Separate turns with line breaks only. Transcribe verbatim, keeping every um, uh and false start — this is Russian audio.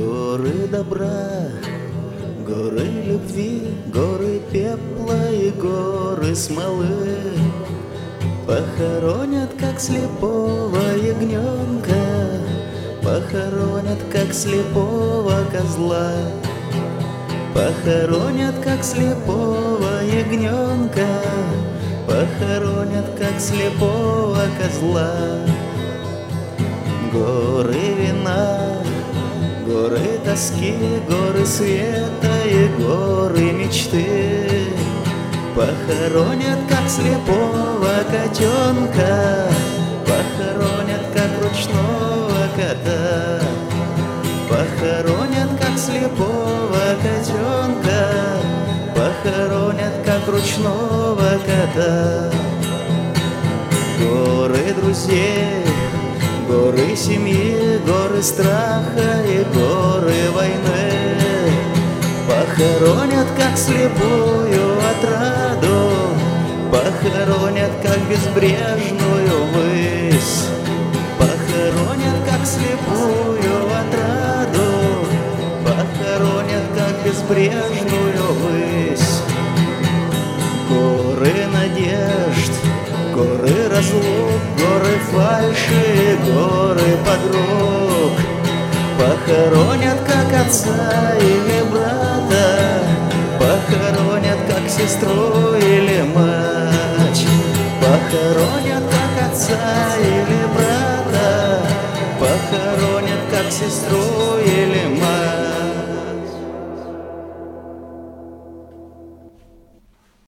Горы добра, горы любви, горы пепла и горы смолы похоронят, как слепого ягненка, похоронят, как слепого козла, похоронят, как слепого ягненка, похоронят, как слепого козла. Горы вина, горы тоски, горы света и горы мечты похоронят, как слепого котенка, похоронят, как ручного кота, похоронят, как слепого котенка, похоронят, как ручного кота. Горы друзей, горы семьи, горы страха и горы войны похоронят, как слепую отраду, похоронят, как безбрежную высь, похоронят, как слепую отраду, похоронят, как безбрежную высь. Горы надежд, горы разлук, горы фальши, горы подруг похоронят, как отца или брата, похоронят, как сестру или мать, похоронят, как отца или брата, похоронят, как сестру или мать.